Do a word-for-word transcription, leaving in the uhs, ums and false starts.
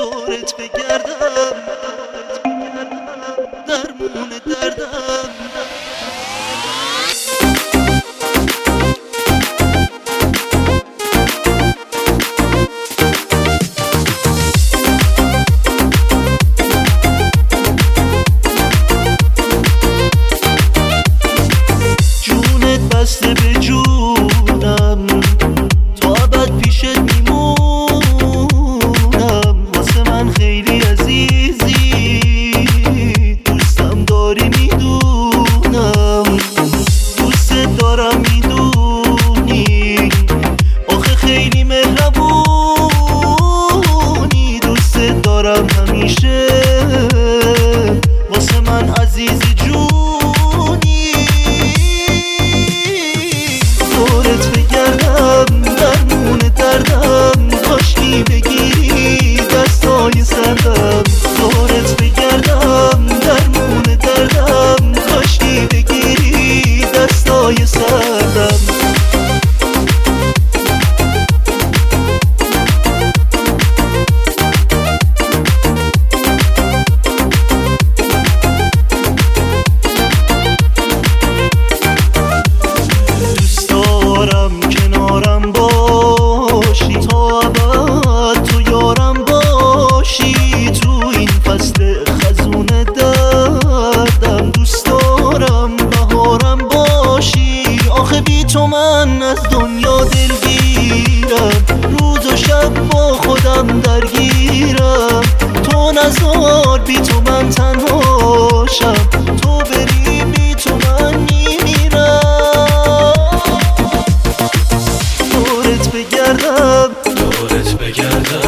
دورت بگردم، درمون دردم. جونت بسته به جونم، تا ابد پیشت میمونم. واسه من خیلی عزیزی، دوستم داری میدونم. دوستت دارم میدونی، آخه خیلی مهربونی. دوستت دارم همیشه، واسه من عزیزی جونی. دورت بگردم، درمون دردم، کاشکی بگیری دستای سردم. دورت بگردم، درمون دردم، کاشکی بگیری دستای سردم. کنارم باشی تا ابد، تو یارم باشی. تو این فصل خزون دردم، دوست دارم بهارم باشی. آخه بی تو من از دنیا دلگیرم، روز و شب با خودم درگیرم. تو نزار بی تو من تنهاشم، تو بری بی تو من میمیرم. دورت بگردم، دورت بگردم،